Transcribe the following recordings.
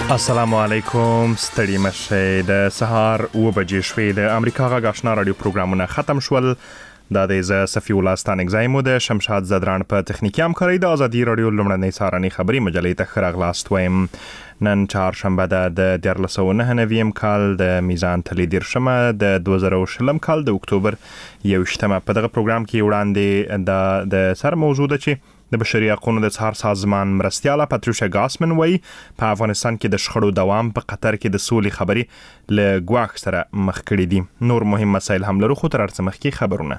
السلام علیکم، ستړي مشه. د سهار 9 بجې شوې د امریکا غږ آشنا رادیو پروګرامونه ختم شول. دا د صفی الله ستانک زایمو د شمشاد زدران په تخنیکی همکاري د ازادي رادیو لمړنۍ سارني خبري مجلې ته خراغلاست وایم. نن چهارشنبه د 1499 کال د میزان تلي دیرشمه د 2020 کال د اکتوبر 21 په دغه پروګرام کې وړاندې د سر موضوع ده چې د بشري حقوقو د څار سازمان مرستیاله پاتریشا ګاسمن وایي په افغانستان کې د شخړو دوام په قطر کې د سولې خبري له ګواښ سره مخ کړي دي. نور مهم مسایل هم لرو، خو تر هر څه مخکې خبرونه.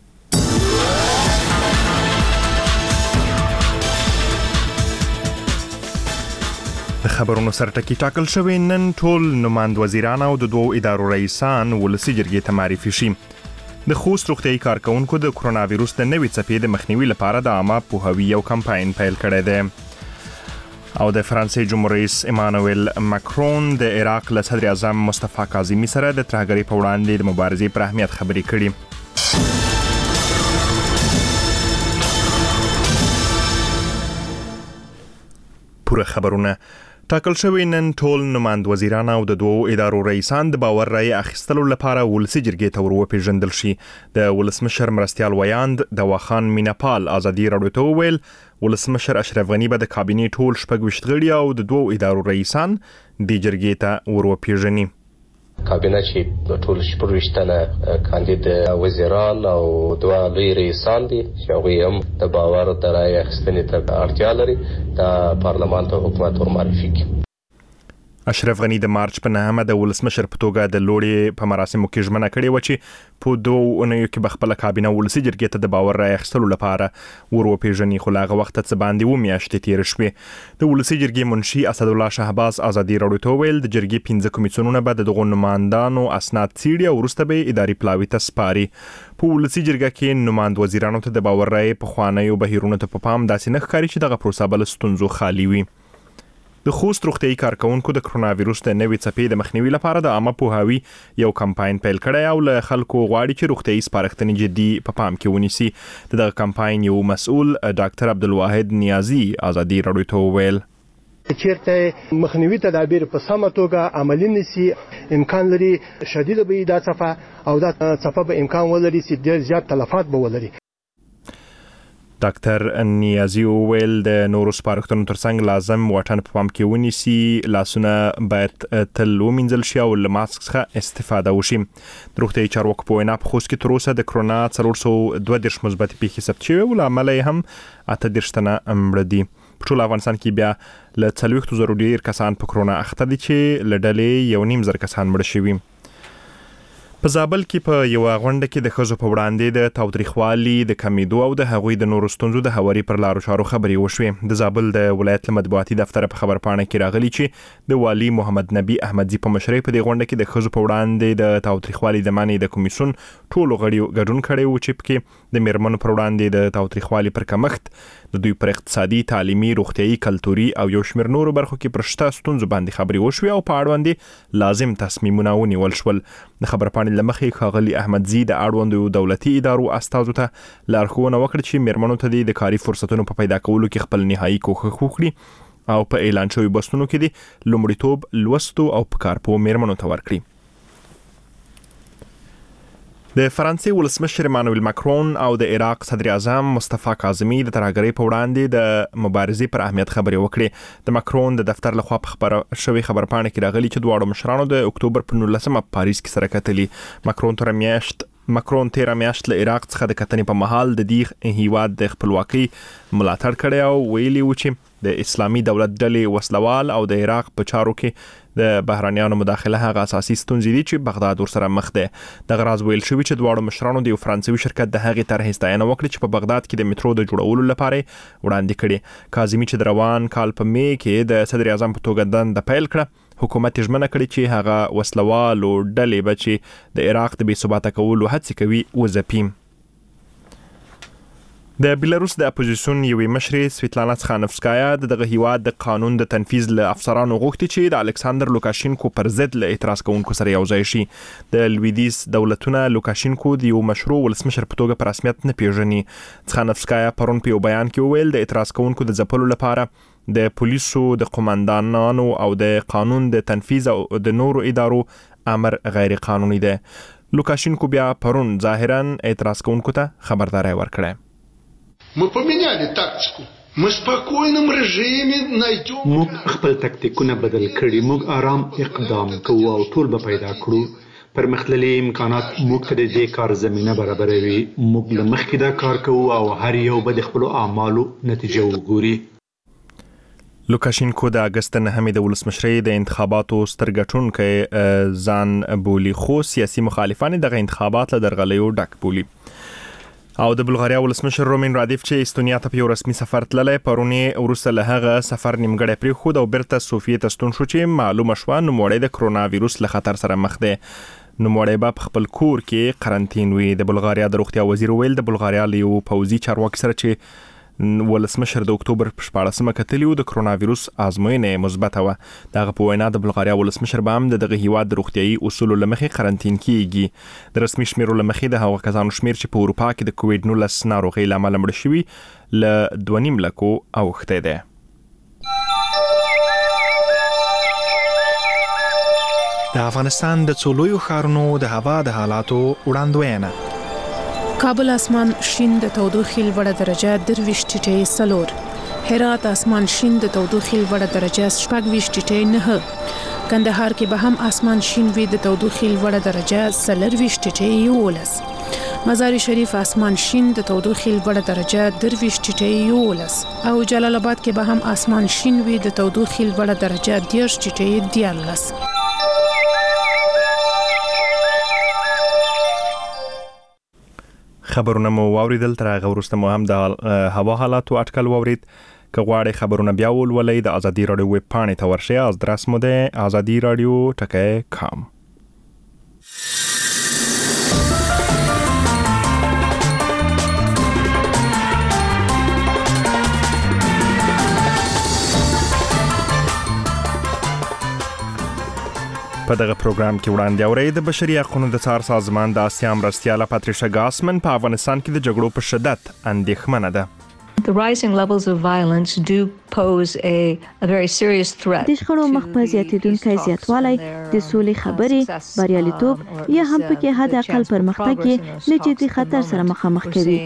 د خبرونو سرټکی ټاکل شوی نن ټول نماند وزیران او د دوو ادارو رئیسان ولسي جرګې ته معرفي شي. د خوست روغتیايي کارکونکو د کرونا وایروس د نوې څپې د مخنیوي لپاره د عامه پوهاوي یو کمپاین پیل کړی دی. او د فرانسې جمهور رئیس ایمانوئل ماکرون د عراق له صدر اعظم مصطفی کاظمي سره د ترهګرۍ په وړاندې د مبارزې پر اهمیت خبرې کړي. پوره خبرونه ټاکل شوی نن ټول نماند وزیران او د دوو ادارو رئیسان د باور رای اخیستلو لپاره ولسي جرګې ته وروپېژندل شي. د ولسمشر مرستیال ویاند د واخان میناپال ازادي رادیو ته وویل ولسمشر اشرف غنی به د کابینې ټول 26 غړي او د دوو ادارو رئیسان د جرګې ته وروپېژني. کابینه چې ټول 26 کاندید وزیران او دوه لوی رئیسان دي چې هغوی هم د باور د رای اخیستنې ته اړتیا لري د پارلمان ته حکومت ورمعرفي کړي. اشرف غنی د مارچ په 9 د ولسمشر په توګه د لوړې په مراسمو کې ژمنه کړې و چې په دوه اونیو کې به خپله کابینه ولسي جرګې ته د باور رای اخیستلو لپاره وروپېژني، خو له هغه وخته څه باندې 2 میاشتې تېرې شوې. د ولسي جرګې منشي اسدالله شهباز ازادي رادیو ته وویل د جرګې 15 کمیسیونونه به د دغو نمایندانو اسناد څیړي او وروسته به اداري پلاوي ته سپاري. په ولسي جرګه کې نماند وزیرانو ته د باور رای پخوانیو بهیرونو ته په پام داسې نه ښکاري چې دغه پروسه به له ستونزو خالي وي. د خوست روغتیايي کارکونکو د کرونا وایروس د نوې څپې د مخنیوي لپاره د عامه پوهاوي یو کمپاین پیل کړی او له خلکو غواړي چې روغتیايي سپارښتنې جدي په پام کې ونیسي. دغه کمپاین یو مسؤل ډاکټر عبدالواحد نیازي ازادي رادیو ته وویل چیرته مخنیوي تدابیر په سمه توګه عملي نشي امکان لري شدید به دا څفه او دا څفه به امکان ولري چې ډېر زیات تلفات به ولري. ډاکټر نیازي وویل د نورو سپارښتنو ترڅنګ لازم واټن په پام کې ونیسي، لاسونه باید تل ومینځل شي او له ماسک څخه استفاده وشي. د روغتیايي چارواکو په وینا په خوست کې تر اوسه د کرونا 432 مثبتې پیښې ثبت شوې او له امله یې هم 38 تنه مړه دي. په ټول افغانستان کې بیا له 40,000 ډیر کسان په کرونا اخته دي چې له ډلې 1.5 کسان مړه شوي. په زابل کې په یو غونډه کې د ښځو په وړاندې د تاوتریخوالي د کمیدو او د هغوی د نورو ستونزو د هواري پر لارو چارو خبرې وشوې. د زابل د ولایت مطبوعاتي دفتر په خبرپاڼه کې راغلي چې د والي محمد نبی احمدزي په مشرۍ په دې غونډه کې د ښځو په وړاندې د تاوتریخوالي د منع د کمیسیون ټولو غړیو ګډون کړی و چې پکې د میرمنو پر وړاندې د تاوتریخوالي پر کمښت، د دوی پر اقتصادي، تعلیمي، روغتیايي، کلتوري او یو شمېر نورو برخو کې پر شته ستونزو باندې خبرې وشوې او په اړوند لازم تصمیمونه ونیول شول. د خبرپاڼې له مخې ښاغلي احمدزي د اړوندو دولتي ادارو استازو ته لارښوونه وکړه چې میرمنو ته د کاري فرصتونو په پیدا کولو کې خپل نهایي کوښښ وکړي او په اعلان شوي بستونو کې د لومړیتوب لوستو او په کار پوه میرمنو ته ورکړي. د فرانسې ولسمشر ایمانوئل ماکرون او د عراق صدر اعظم مصطفی کاظمي د ترهګرۍ په وړاندې د مبارزې پر اهمیت خبرې وکړې. د ماکرون د دفتر لخوا په خبره شوې خبرپاڼه کې راغلي چې دواړو مشرانو د اکتوبر په 19 په پاریس کې سره کتلي. ماکرون تیره میاشت له عراق څخه د کتنې په مهال د دې هیواد د خپلواکۍ ملاتړ کړی او ویلي و چې د اسلامي دولت ډلې وسلوال او د عراق په چارو کې د بهرانيانو مداخله هغه اساسي ستونزې دي چې بغداد ورسره مخ ده. دغه راز ویل شوی چې دواړو مشرانو د یو فرانسوي شرکت د هغې طرحې ستاینه وکړه چې په بغداد کې د میټرو د جوړولو لپاره وړاندې کړي. کاظمي چې د روان کال په می کې د صدر اعظم په توګه دنده پیل کړه، حکومت ژمنه کړې چې هغه وسلوالو ډلې به چې د عراق د بې ثباته کولو هڅې کوي وځپي. د بیلاروس د اپوزیسیون یوې مشرې سویتلانا څخانفسکایا دغه هیواد د قانون د تنفیذ له افسرانو غوښتي چې د الکساندر لوکاشینکو پر ضد له اعتراض کوونکو سره یوځای شي. د لویدیز دولتونه لوکاشینکو د یو مشروع ولسمشر په توګه په رسمیت نه پیژني. څخانفسکایا پرون په یو بیان کې وویل د اعتراض کوونکو د ځپلو لپاره د پولیسو د قومندانانو او د قانون د تنفيذ او د نورو ادارو امر غیر قانوني دی. لوکاشینکو بیا پرون ظاهرا اعتراض کوونکو ته خبرداری ورکړه. Мы поменяли тактику. Мы в спокойном режиме найдем. موږ خپل تکتیکونه بدل کړي. موږ آرام اقدام کوو او ټول به پیدا کړو. پرمختللي امکانات موږ ته د دې کار زمینه برابروي. موږ له مخکې دا کار کوو او هر یو به د خپلو اعمالو نتیجه وګوري. لوکاشینکو د اگست 9 د ولسمشرۍ د انتخاباتو سترګټونکی ځان بولی، خو سیاسي مخالفان دغه انتخابات له درغلیو ډک بولی. او د بلغاریا ولسمشر رومین رادیف چې استونیا ته په رسمي سفر تللی، پرونی وروسته له هغه سفر نیمګړی پرېښود او بیرته صوفیې ته ستون شو چې معلومه شوه نوموړی د کرونا ویروس له خطر سره مخ دی. نوموړی به په خپل کور کې قرنطین وي. د بلغاریا د روغتیا وزیر ویل د بلغاریا له یو پوځي چارواکي سره چې ولسمشر د اکتوبر په 14مه کتلی و د کرونا ویروس ازموینه مثبته وه. دغه په وینا د بلغاریا ولسمشر به هم دغه هیواد د روغتیايي اصولو له مخې قرنطین کیږي. د رسمي شمیرو له مخې د هغو کسانو شمیر چې په اروپا کې د کووډ 19 ناروغۍ له امله مړه شوي له 2.5 لکو اوښتی دی. د افغانستان د څو لویو ښارونو د هوا د حالاتو وړاندوینه. کابل اسمان شین د تودوخې لوړه درجه 23.4. هرات اسمان شین د تودوخې لوړه درجه 26.9. کندهار کې به هم اسمان شین وي د تودوخې لوړه درجه 24.11. مزار شریف اسمان شین د تودوخې لوړه درجه 23.11 او جلال آباد کې به هم اسمان شین وي د تودوخې لوړه درجه 10.14. خبرونه مو واوریدل، تر هغه وروسته مو هم د هوا حالاتو اټکل واورید. که غواړئ خبرونه بیا ولولئ د ازادي راډیو ویب پاڼې ته ورشئ. ادرس مو دی azadiradio.com. په دغه پروګرام کې وړاندې اورئ د بشري حقوقو د څار سازمان د آسیا مرستیاله پاتریشا ګاسمن په افغانستان کې د جګړو په شدت اندېښمنه ده. The rising levels of violence do pose a very serious threat. د شخړو مخ په زیاتېدونکي زیاتوالی د سولې خبرې بریالیتوب یا هم پکې حد اقل پرمختګ کې له جدي خطر سره مخامخ کوي.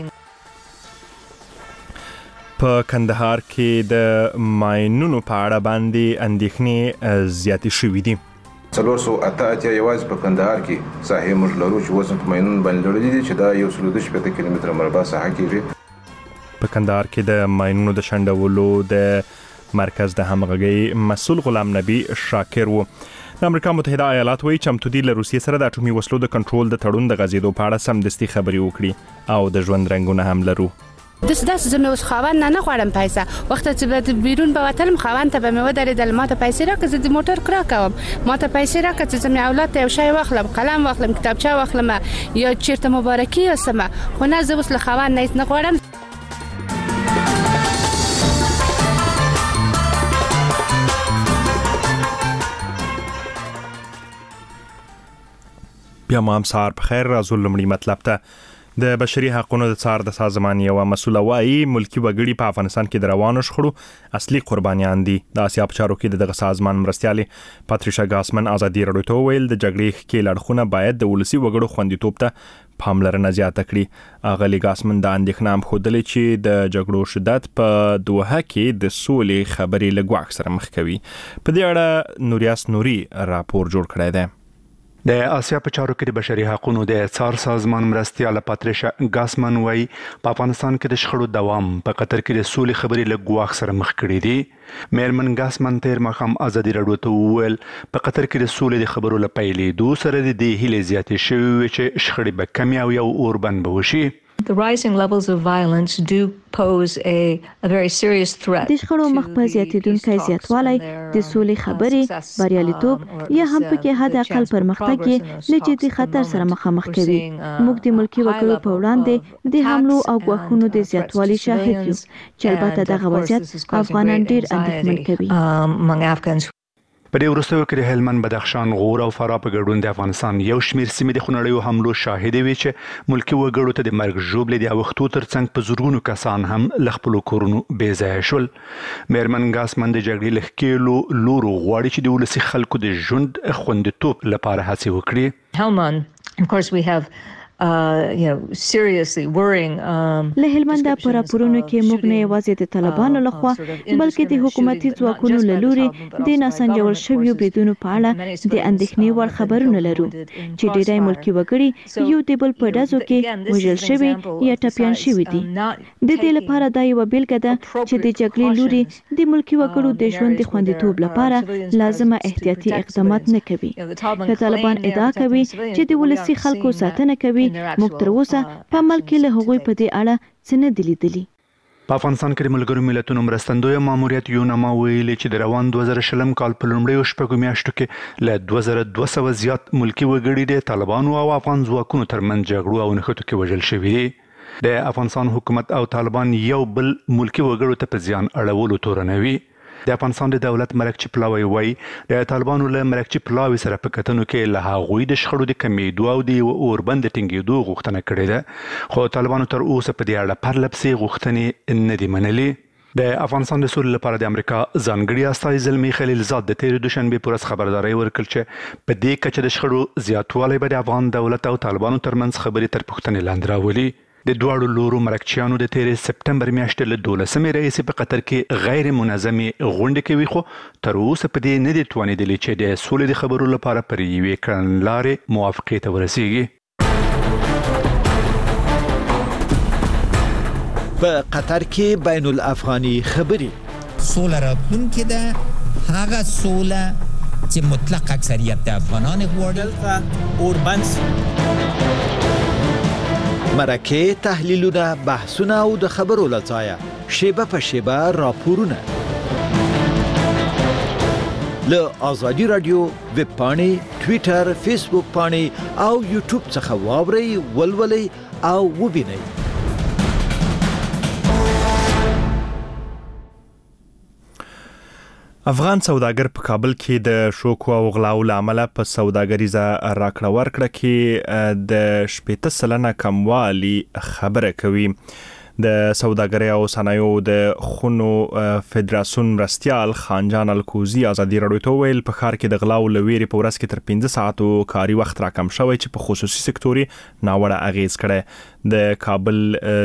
په کندهار کې د ماینونو په اړه باندې اندېښنې زیاتې شوې دي. 408 یوازې په کندهار کې ساحې موږ لرو چې وزن په ماینونو باندې لرلې دي چې دا 1.2 کیلومتره مربع ساحه کېږي. په کندهار کې د ماینونو د شنډولو د مرکز د همغږۍ مسؤل غلام نبی شاکر و. د امریکا متحده ایالات وایي چمتو دي له روسیې سره د اټومي وسلو د کنټرول د تړون د غځېدو په اړه سمدستي خبرې وکړي او د ژوند رنګونه هم لرو. داس زموږ خاوند نه غواړم پیسې وخت چې به بیرون به وتلم خاوند ته به مې ودرېدل ما ته پیسې راکړه زه د موټر کرا کوم ما ته پیسې راکړه چې زموږ اولاد ته یو شی واخلم قلم واخلم کتابچه واخلم یا چیرته مبارکي وسم خو نه زه اوس له خاوند نه غواړم. بیا ما هم سهار په خیر راځو. لومړی مطلب ته د بشري حقوقو د څار د سازمان یو مسؤل وايي ملکی وګړي په افغانستان کې د روانو شخړو اصلي قربانیان دي. د آسیا په چارو کې دغه سازمان مرستیالې پاتریشا ګاسمن ازادي راډیو ته ویل د جګړې کې لړخونه باید د ولسی وګړو خوندیتوب ته پاملرنه زیاته کړي. اغلی ګاسمن د اندېښنه هم ښودلې چې د جګړو شدت په دوحه کې د سولې خبرې له ګواښ سره مخ کوي. په دې اړه نوریاس نوري راپور جوړ کړی دی. د آسیا په چارو کې د بشري حقوقو د څار سازمان مرستیاله پاتریشا ګاسمن وايي په افغانستان کې د شخړو دوام په قطر کې د سولې خبرې له ګواښ سره مخ کړي دي. میرمن ګاسمن تیر مخام ازادي راډیو ته وویل په قطر کې د سولې د خبرو له پیلېدو سره د دې هیلې زیاتې شوې چې شخړې به کمې او یو اوربند به وشي. The rising levels of violence do pose a very serious threat. د شخړو مخ په زیاتېدونکي زیاتوالی د سولې خبرې بریالیتوب یا هم پکې حد اقل پرمختګ کې له جدي خطر سره مخامخ کوي. موږ د ملکی وګړو په وړاندې د حملو او غوښتنو د زیاتوالي شاهد یو چې البته دغه وضعیت افغانان ډیر اندېښمن کوي. په دې وروستیو کې د هلمند، بدخشان، غور او فراه په ګډون د افغانستان یو شمېر سیمې د خونړیو حملو شاهدې وي چې ملکي وګړو ته د مرګ ژوبلې د اوښتو ترڅنګ په زرګونو کسان هم له خپلو کورونو بې ځایه شول. میرمن ګاسمن د جګړې له ښکېلو لورو غواړي چې د ولسي خلکو د ژوند خوندیتوب لپاره هڅې وکړي. Helmand, of course, we have seriously worrying. له هلمنده پر راپورونو کې موږ نه یوازې د طالبانو لخوا بلکې د حکومتي ځواکونو له لوري د ناسنجول شویو بریدونو په اړه د اندېښنې وړ خبرونه لرو چې ډېری ملکي وګړي یو د بل په ډزو کې وژل شوي یا ټپیان شوي دي. د دې لپاره دا یوه بیلګه ده چې د جګړې لوري د ملکي وګړو د ژوند د خوندیتوب لپاره لازمه احتیاطي اقدامات نه کوي. که طالبان ادعا کوي چې د ولسي خلکو ساتنه کوي، موږ تر اوسه په عمل کې له هغوی په دې اړه څه نه دي لیدلي. په افغانستان کې د ملګرو ملتونو مرستندویه ماموریت یوناما ویلي چې د روان 2020 کال په لومړیو شپږو میاشتو کې له 2200 زیات ملکي وګړي د طالبانو او افغان ځواکونو ترمنځ جګړو او نښتو کې وژل شوي دي. د افغانستان حکومت او طالبان یو بل ملکي وګړو ته په زیان اړولو تورنوي. د افغانستان د دولت مرکچی پلاوی وایي د طالبانو له مرکچی پلاوی سره په کتنو کې له هغوی د شخړو د کمیدو او د اوربند ټینګېدو غوښتنه کړې ده، خو طالبانو تر اوسه په دې اړه پرلپسې غوښتنې نه دي منلي. د افغانستان د سولې لپاره د امریکا ځانګړي استازي زلمي خلیلزاد د تېرې دوشنبې په ورځ خبرداری ورکړ چې په دې کچه د شخړو زیاتوالی به د افغان دولت او طالبانو ترمنځ خبرې تر پوښتنې لاندې راولي. د دواړو لورو مرکچیانو د تېرې سپټمبر میاشتې له 12مې راهیسې په قطر کې غیر منظمې غونډې کوي، خو تر اوسه په دې نه دي توانېدلي چې د سولې د خبرو لپاره پر یوې کړنلارې موافقې ته ورسیږي. په قطر کې بین الافغاني خبرې سوله راتلونکې ده، هغه سوله چې مطلق اکثریت د افغانان غواړي. اوربند مرکه، تحلیلونه، بحثونه او د خبرو لځایه شیبه په شیبه راپورونه له آزادي رادیو ویب پاڼې، ټویټر، فیسبوک پاڼې او یوټیوب څخه واورئ، ولولئ او وبینئ. افغان سوداګر په کابل کې د شوکو او غلاو لامل په سوداګریزه راکړه ورکړه کې د 80% کموالی خبره کوي. د سوداګرۍ او صنایعو د خونو فدراسیون مرستیال خانجان الکوزی ازادي رادیو ته ویل په ښار کې د غلاو لويري په ورځ کې تر 15 ساعتو کاري وخت راکم شوی چې په خصوصي سکتوري ناوړه اغیز کړي. د کابل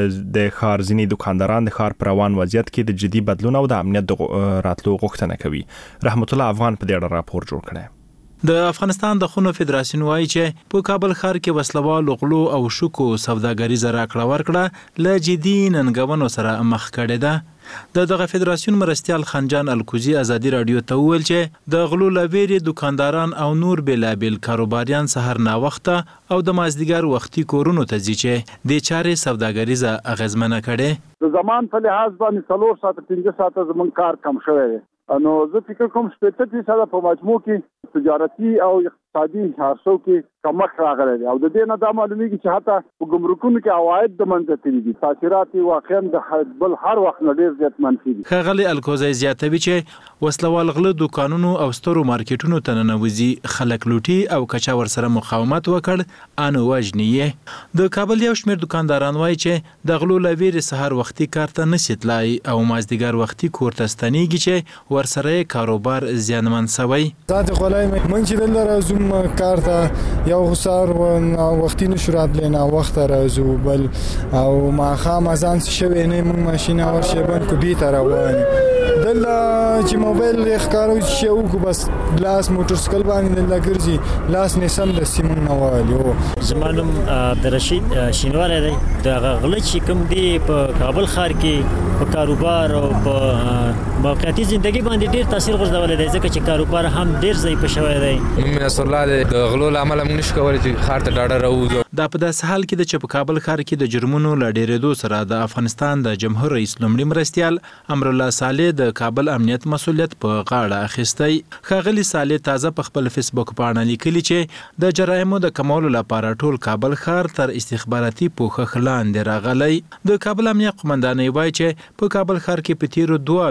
د ښار ځینی دکانداران د ښار پر روان وضعیت کې د جدي بدلون او د امنیت راتلو غوښتنه کوي. رحمت الله افغان په دې اړه راپور جوړ کړی. د افغانستان د خونو فدراسیون وایي چې په کابل ښار کې وسلوال غلو او شوکو سوداګریزه راکړه ورکړه له جدي ننګونو سره مخ کړې ده. دغه فدراسیون مرستیال خانجان الکوزی ازادي رادیو ته ویل چې د غلو لویري دکانداران او نور بلابل کاروباریان سحر نا وخته او د مازدیګر وختي کورونو ته ځي چې د چارې سوداګریزه اغیزمنه کړي. د زمان په لحاظ باندې 3 ساعت 5 ساعت زمون کار کم شوی دی. نو زه فکر کوم 80% په مجموع کې تجارتي او اقتصادي حرسو کې کمښت راغلی دی او د دې نه دا معلومیږي چې حتی په ګمرکونو کې عواید د منځه تللي دي. تاثیرات واقعا د بل هر وخت نه ډېر زیات منفي دي. ښاغلي الکوزی زیاتوي چې وسلوال غله دکانونو او سترو مارکیټونو ته ننوځي، خلک لوټي او کچا ورسره مقاومت وکړ انو وجنیه. د کابل یو شمېر دکانداران وایي چې د غلو لویري سحر وختي کار ته نشي تلای او مازدیګر وختي کور ته ستنیږي چې ورسره کاروبار زیانمن شوی. ذات غلای من چې دلته راځم کار ته یو سار وختي نشو راتلنه وخت راځو بل او ما خام ازان شوی نه موږ ماشينه ورشبن کو بي تر روان دلته چې موبایل ښکارو چې او کو بس لاس موټر سایکل باندې دلته ګرځي لاس نه سم د سیمون نوالو. زمانم عبدالرشید شینوار دی د غلط چې کوم دی په کابل ښار کې په کاروبار او په موقعیتي ژوندۍ باندې ډیر تاثیر غورځولی دی ځکه چې کاروبار هم ډیر ضعیف شوی دی. نصر الله د غلو لامل موږ نشو کولای چې ښار ته ډاډه راوځو. دا په داسې حال کې د په کابل ښار کې د جرمونو له ډیرېدو سره د افغانستان د جمهور رئیس لومړي مرستیال امرالله صالح د کابل امنیت مسؤلیت په غاړه اخیستی. ښاغلي صالح تازه په خپل فیسبوک باندې لیکلي چې د جرایمو د کمولو لپاره ټول کابل ښار تر استخباراتي پوښښ لاندې راغلی. د کابل امنیت قومندانۍ وایي چې په کابل ښار کې په تیرو 2 ساعتو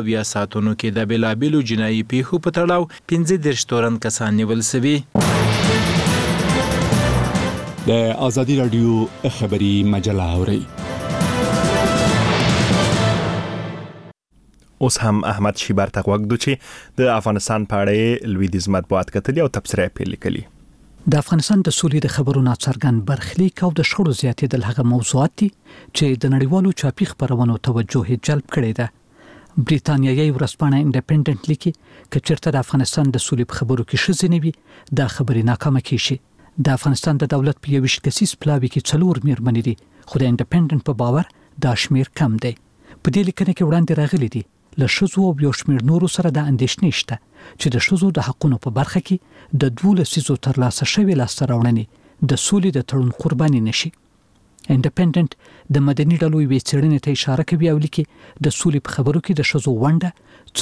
ساعتونو کې د بلابلو جنایي پیښو په تړاو 15 تورن کسان نیول شوي. د آزادي رادیو خبری مجله اوري. اوس هم احمد شیبر ته وګدو چې د افغانستان په اړه لویدیز مطبوعات کتلي او تبصره یې لیکلي. د افغانستان د سولې د خبرو ناڅرګند برخلیک او د شخړو زیاتېدل هغه موضوعات دي چې د نړیوالو چاپی خبرونو توجه جلب کړي ده. بریتانیایي ورځپاڼه انډیپندنت لیکي چې چیرته د افغانستان د سولې په خبرو کې شزې نه وي دا خبرې ناکامه کیږي. د افغانستان د دولت په 21 کسیز پلاوي کې 4 میرمنې دي خو د انډیپندنت په باور دا شمیر کم دی. په دې لیکنه کې وړاندې راغلي دي له شزو او یو شمیر نورو سره د اندېښنې شته چې د شزو د حقونو په برخه کې د 12 ترلاسه شوی لاسته راوړنې د سولې د تړون قرباني نشي. انډیپندنت د مدني ډلو یوې څېړنې ته اشاره کوي او لیکي د سولې په خبرو کې د شزو ونډه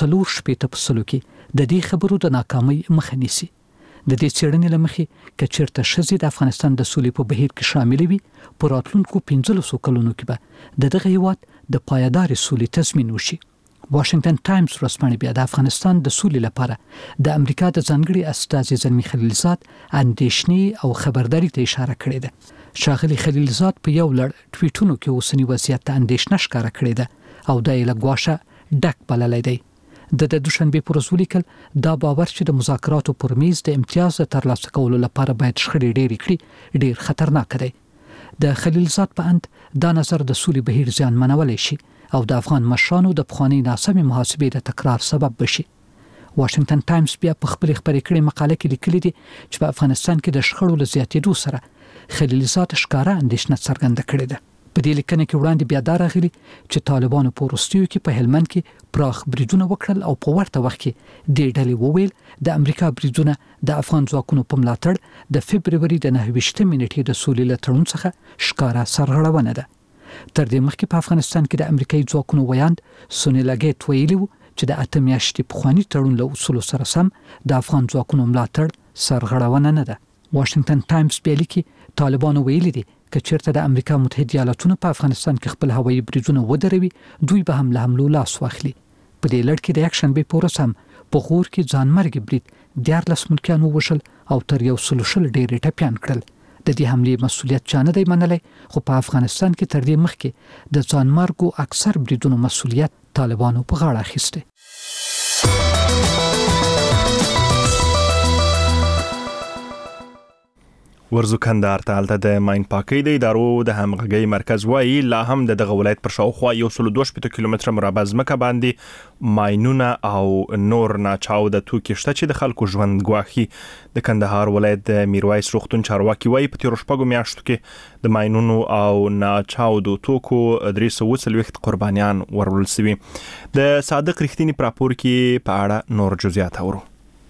4% کې د دې خبرو د ناکامۍ مخه نیسي. د دې څېړنې لمخې کچېرته شزې د افغانستان د سولې په بهیر کې شامل وي په راتلونکو 15 کلونو کې به د دغه هیواد د پایدار سولې تضمین وشي. واشنگټن ټایمز ورځپاڼه بیا د افغانستان د سولې لپاره د امریکا د ځانګړي استازي زلمی خلیلزاد اندېښنې او خبرداري ته اشاره کړې ده. ښاغلي خلیلزاد په یو لړ ټویټونو کې اوسنی وضعیت ته اندېښنه ښکاره کړې ده او دا یې له ګواښه ډک بللی دی. د دوشنبه پر ورځ ولیکل دا باور چې د مذاکراتو پر میز د امتیاز ترلاسه کولو لپاره باید شخړې ډېرې کړي ډېر خطرناک دی. د خلیلزاد په اند دا نظر د سولې بهیر زیانمنولی شي او د افغان مشرانو د پخواني ناسمې محاسبې د تکرار سبب بشي. واشنگټن ټایمز بیا په خپل خبرې کړې مقاله کې لیکلي دي چې په افغانستان کې د شخړو له زیاتېدو سره خلیلزاد ښکاره اندېښنه څرګنده کړې ده. په دې لیکنه کې وړاندې بیا دا راغلي چې طالبانو په وروستیو کې په هلمند کې پراخ بریدونه وکړل او په ورته وخت کې د ډلې وویل د امریکا بریدونه د افغان ځواکونو په ملاتړ د فبروري د 29 نیټې د سولې له تړون څخه ښکاره سرغړونه ده. تر دې مخکې په افغانستان کې د امریکایي ځواکونو ویاند سونیلا ګیټ ویلي و چې د 8 میاشتې پخواني تړون له اصولو سره سم د افغان ځواکونو ملاتړ سرغړونه نه ده. واشنگټن ټایمز بیا لیکي طالبانو ویلي دي که چیرته د امریکا متحده ایالاتونو په افغانستان کې خپل هوایي بریدونه ودروي دوی به هم له حملو لاس واخلي. په دې لړ کې د اکشنبې په ورځ هم په غور کې ځانمرګي برید 14 ملکیان ووژل او تر 100 ډېر ټپیان کړل. د دې حملې مسؤلیت چا نه دی منلی خو په افغانستان کې تر دې مخکې د ځانمرګو اکثر بریدونو مسؤلیت طالبانو په غاړه اخیستی. ورزو کندهار ته هلته د ماین پاکۍ د ادارو د همغږۍ مرکز وایي لا هم د دغه ولایت پر شاوخوا 112 کیلومتره مربع ځمکه باندې ماینونه او نور ناچاو د توکي شته چې د خلکو ژوند ګواښي. د کندهار ولایت د میرویس روغتون چارواکي وایي په تیرو شپږو میاشتو کې د ماینونو او ناچاو د توکو 340 قربانیان ورول شوي. د صادق رښتینی په راپور کې په اړه نور جزئیات اورو.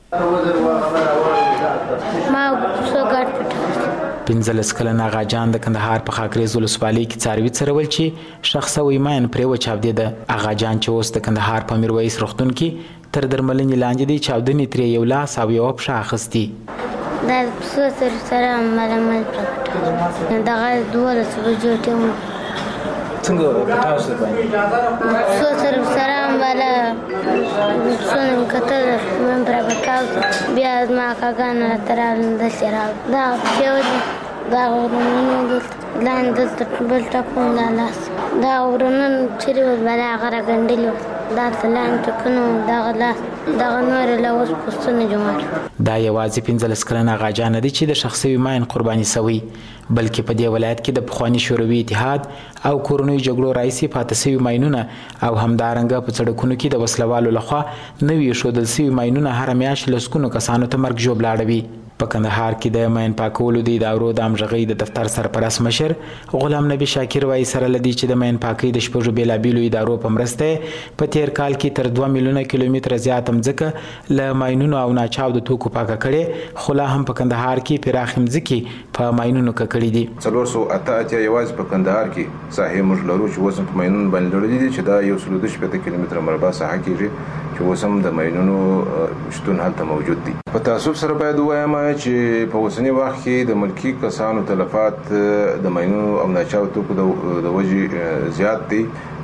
پنځلس کلن آغا جان د کندهار په خاکریز ولسوالۍ کې څاروي څرول چې شخص ویماین پرې وچاودې ده. آغا جان چې اوس د کندهار په میرویس روغتون کې تر درملنې لاندې دی چاودنې ترې یو لاس او یو پښه اخیستي. دا پسو سره ملامل پرکټه دغه 12 بجو ټیم څنګه پټاو سره باندې سره مالا څنګه کتل من پرکټاو بیا ما کاګان ترال د سره دا دا ورننه لاندې بل ټاپون لاس دا ورنن چې بلا غره ګندلو دا تلان ټکنو دا غلا دا نور له اوس پوسټنه جوړ. دا یوازې 15 کلن آغا جان دی چې د شخصي ویماین قرباني شوی بلکې په دې ولایت کې د پخوانی شوروي اتحاد او کورونی جګړو رئیسي پاتې شوی ماینونه او همدارنګه په سړکونو کې د وسلوالو لخوا نوې شودل شوی ماینونه هر میاشت لسکونو کسانو ته مرګ ژوبلاړوي. په کندهار کې د ماین پاکولو د ادارو د همغږۍ د دفتر سرپرست مشر غلام نبی شاکر وایي سره لدی چې د ماین پاکۍ د شپږو بیلابیلو ادارو په مرسته په تیر کال کې تر 2 میلیونه کیلومتره زیات مځکه له ماینونو او ناچاو د توکو پاکه کړي خو لا هم په کندهار کې پراخ مځکې په ماینونو ککړې دي. 480 یوازې په کندهار کې ساحې موږ لرو چې اوس په ماینونو باندې لرلې دي چې دا 112 کیلومتره مربع ساحه کېږي چې اوس هم د ماینونو شتون هلته موجود دي. په تاسو سره باید وایم چې په اوسنی وخت کې د ملکی کسانو تلفات د ماینونو او ناچاو توکو د وجې زیات دي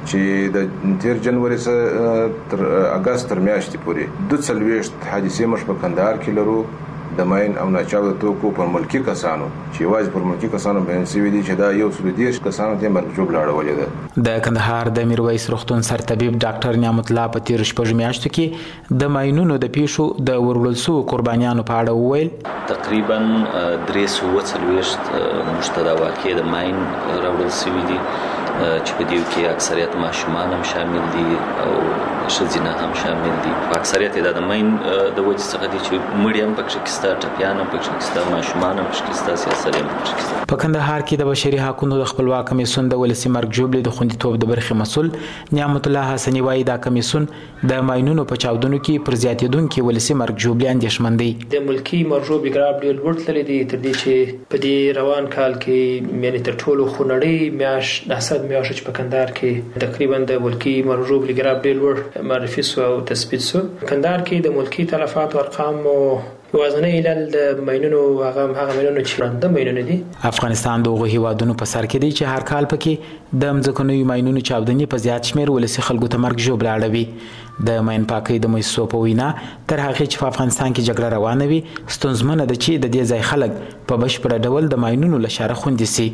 چې د تیر جنوري تر اگست تر میاشتې پورې 240 حادثې مش په کندهار کې لرو د ماین او ناچاو توکو پر ملکی کسانو چې واځ پر ملکی کسانو باندې سوي دي چې دا یو څو دیش کسانو ته مرجوب لاړولې ده. د کندهار د میرویس روغتون سرطبيب ډاکټر نعمت الله په تیر شپږ میاشتو کې د ماینونو د پیښو د ورولل سو قربانیانو په اړه وویل. تقریبا 340 مشتدا واقع د ماین راوړل سوي دي چې په دې کې اکثریت ماشومان هم شامل دي او ښځینه هم شامل دي. اکثریت د ماین د وجې څخه دي چې مړی هم پکې کېستا ټپیان هم پکې کېستا ماشومان هم پکې کېستا سیاسي هم پکې کېستا. په کندهار کې د بشري حقوقو د خپلواک کمیسیون د ولسی مرګ جوړې د خوندیتوب د برخې مسول نعمت الله حسنی وایي دا کمیسیون د ماینونو په چاودنو کې پر زیاتېدونکو ولسی مرګ جوړې اندېښمن دی. د ملکی مرجوب ګراب ډیر ورتلې دي تر دې چې په دې روان کال کې یعنی تر ټولو خونړی میاش د میاشت په کندهار کې تقریبا د ملکی مرجوب لګراب ډیر ور معرفي سو او تثبیت سو. کندهار کې د ملکی تلفات او ارقام وازنه ایلل د ماینونو هغه ماینونو چې د ماینونو دي. افغانستان دغه هیوادونو په سر کې دی چې هر کال پکې د مځکنوي ماینونو چاودنې په زیات شمیر ولسی خلکو ته مرګ جوړ لاړوي. د ماین پاکي د مؤسسو په وینا تر هغه چې په افغانستان کې جګړه روانه وي ستونزمنه ده چې د دې ځای خلک په بشپړ ډول د ماینونو لشاره خوندي سي.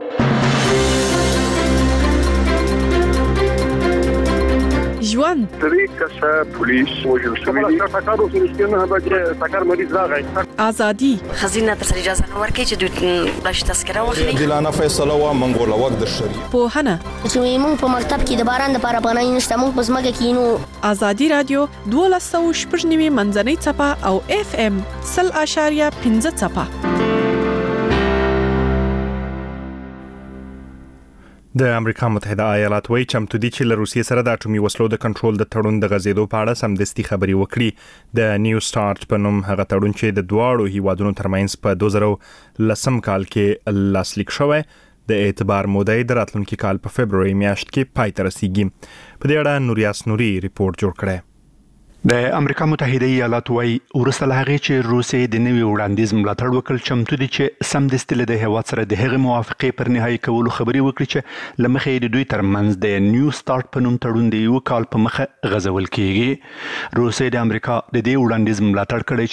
ژوند طریقه پولیس وجل شوی دی سکارو سرسکنه به سکار مریض راغی ازادي خزینه تر اجازه ورکړي چې دوی باش تذکره واخلي دلانه فیصله و منګول وخت د شری په هنه چې موږ په مکتب کې د باران لپاره پناه نشته موږ په ځمکه کې نو ازادي رادیو 12.9 منځنۍ چپه او FM 0.5 چپه. د امریکا متحده ایالات وایي چمتو دي چې له روسیې سره د اټومي وسلو د کنټرول د تړون د غزیدو په اړه سمدستي خبري وکړي. د نیو سٹارټ په نوم هغه تړون چې د دواړو هیوادونو ترمنځ په 2010 کال کې لاسلیک شوی د اعتبار مودې د راتلونکي کال په فبرवरी میاشت کې پای ته رسیږي. په دې اړه نوریاس نوري ریپورت جوړ کړی. د امریکا متحده ایالات وايي ورسته لهغه چې روسیې د نوي وړاندیز ملاتړ وکړ چمتو دي چې سمدستي له هیواد سره د هغه موافقه پر نهایی کولو خبري وکړي چې لمخې د دوی ترمنځ د نیو سٹارټ په نوم تړون دی یو کال په مخه غزول کیږي. روسیې د امریکا د دې وړاندیز ملاتړ کړي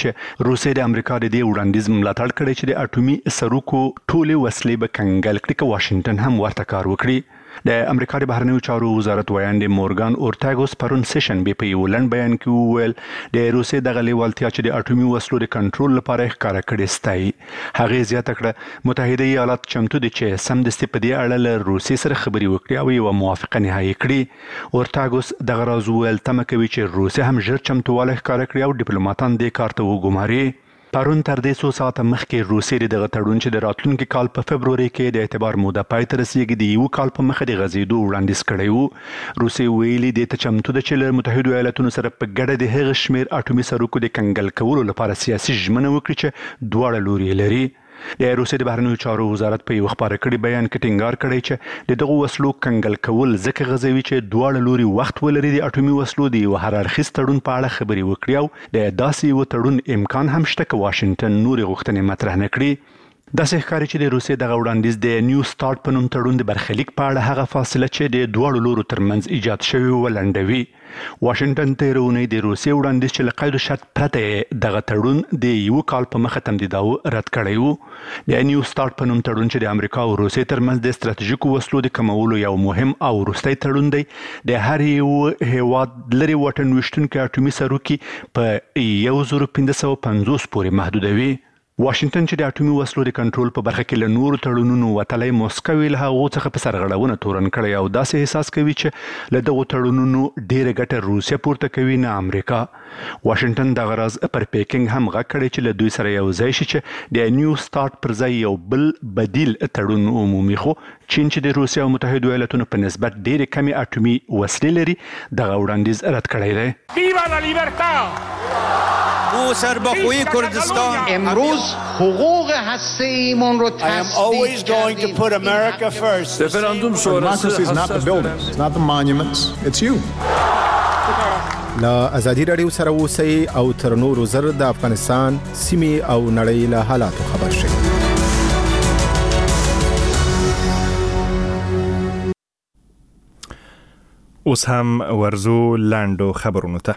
چې د اټومي سروکو ټوله وسلې به کنګل کړي. واشنگټن هم ورته کار وکړي. د امریکا د بهرنیو چارو وزارت وایاند مورګان اورتاګوس پرون سیشن به په یو لند بیان کې وویل د روسیې د غلیوالتیا چې د اټومي وسلو د کنټرول لپاره ښکارا کړي ستای. هغه زیاته کړه متحده ایالات چمتو دي چې سمدستي په دې اړه له روسیې سره خبري وکړي او یو موافقه نهایی کړي. اورتاګوس د غراز ویل تمه کوي چې روسیې هم ژر چمتواله ښکارا کړي او ډیپلوماټان د کارته وګماري. پرون تر دې څو ساعته مخکې روسیې د تړون چې د راتلونکي کال په فبرवरी کې د اعتبار موده پای ته رسیږي د یو کال په مخه د غزیدو وړاندیز کړی وو. روسیې ویلي د ته چمتو د چې متحده ایالاتونو سره په ګډه د هغه شمیر اټومي سروکو د کنګل کولو لپاره سیاسي ژمنه وکړي چې دواړه لوري لري. د روسیې د بهرنیو چارو وزارت په یو خبره کړي بیان کې ټینګار کړی چې دغه وسلو کنګل کول ځکه غزوي چې دواړه لوري وخت ولري د اټومي وسلو د یو هر اړخیز تړون په اړه خبري وکړي او د داسې یو تړون امکان هم شته چې واشنگټن نوري غوښتنې مطرح نه کړي. داسې ښکاري چې د روسیې د وړاندیز د نیو سٹارټ په نوم تړون د برخلیک په اړه هغه فاصله چې د دواړو لورو ترمنځ ایجاد شوی ولنډوي. واشنگټن تیرونی د روسیې وړاندیز چې له قید شرط پرته دغه تړون د یو کال په مخه تمدیداو رد کړی وو. د نیو سٹارټ په نوم تړون چې د امریکا او روسیې ترمنځ د ستراتیژیکو وسلو د کمولو یو مهم او وروستی تړون دی. د هر یو هیواد لري وطن وشتونکو اټومي سروکي په 1550 پورې محدودوي. واشنگټن چې د اټومي وسلو د کنټرول په برخه کې له نورو تړونونو وتلی موسکو له هغو څخه په سرغړونه تورن کړی او داسې احساس کوي چې له دغو تړونونو ډیره ګټه روسیه پورته کوي نه امریکا. واشنگټن د غرض پر پیکینګ هم غږ کړی چې له دوی سره یو ځای شي چې د نیو سٹارټ پر ځای یو بل بدیل تړون عمومي خو چین چې د روسیې او متحده ایالاتونو په نسبت ډیره کمی اټومي وسلې لري دغه وړاندیز رد کړی دی. ویوا لا لیبرتا او سربخوی کردستان امروز حقوق هسته‌ایمون رو I am always going to put America first. رفراندوم شورای is not the buildings, it's not the monuments, it's you. لا ازادي رادیو سره اوسئ او تر نورو زر د افغانستان سیمې او نړۍ له حالاتو خبر شئ. اوس هم ورزو لاندو خبرونو ته.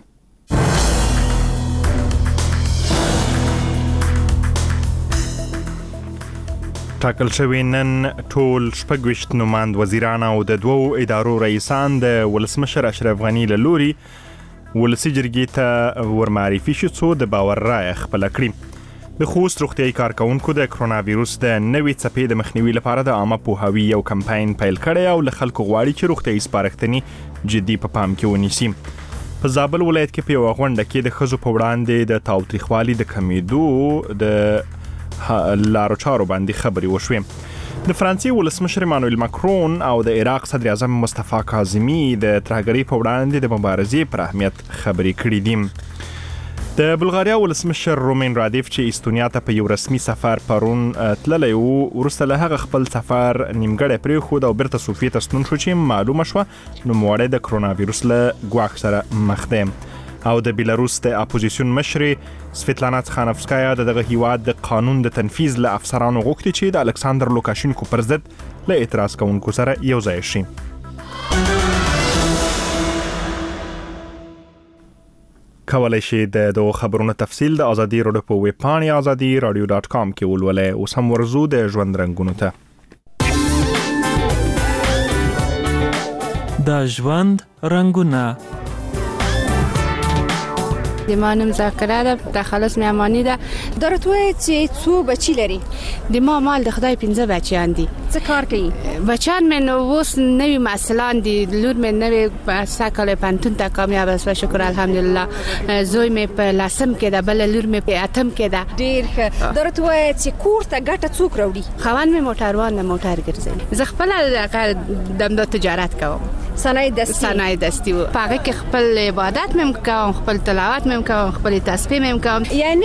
ټاکل شوی نن ټول 26 نوماند وزیران او د دوو ادارو رئیسان د ولسمشر اشرف غنی له لوري ولسی جرګې ته ورمعرفي شو څو د باور رایه خپل کړي. د خوست روغتیايي کارکونکو د کرونا وایروس د نوې څپې د مخنیوي لپاره د عامه پوهاوي یو کمپاین پیل کړی او له خلکو غواړي چې روغتیايي سپارښتنې جدي په پام کې ونیسي. په زابل ولایت کې په یو غونډه کې د ښځو په وړاندې د تاوتریخوالي د کمیدو د لارو چارو باندې خبري وشوې. د فرانسې ولسمشر ایمانوئل ماکرون او د عراق صدر اعظم مصطفی کاظمی د ترهګرۍ په وړاندې د مبارزې پر اهمیت خبري کړې دي. د بلغاریا ولسمشر رومین رادیف چې استونیا ته په یو رسمي سفر پرون تللی و وروسته له هغه خپل سفر نیمګړی پرېښود او بیرته صوفیې ته ستون شو چې معلومه شوه نوموړی د کرونا وایروس له ګواښ سره مخ دی. او د بیلاروس د اپوزیسیون مشرې سویتلانا تخانوفسکایا دغه هیواد د قانون د تنفیذ له افسرانو غوښتي چې د الکساندر لوکاشینکو پر ضد له اعتراض کوونکو سره یو ځای شي. کولای شي د دغو خبرونو تفصیل د ازادي راډیو په ویب پاڼې azadi.radio.com کې ولولئ. اوس هم ورزو د ژوند رنګونو ته. د ژوند رنګونه. د ما نوم ذاکره ده، د خلاص مې امانی ده. درته وایي چې څو بچی لري؟ د ما مال د خدای 15 بچیان دي. څه کار کوي؟ بچیان مې نو اوس نوی محصلان دي. لور مې نوی ساکل پانتون ته کامیاب است شکر الحمدلله. زوی مې په لسم کې ده، بل لور مې په اتم کې ده. ډیر ښه. درته وایي چې کور ته ګټه څوک راوړي؟ خوان مې موټروان نه موټر ګرځي. زه خپل د تجارت کوم. صنایع دستی و. په هغه کې خپل عبادت مې کوم، خپل تلاوت مې کوم، خپل تسبیح مې کوم. یعنی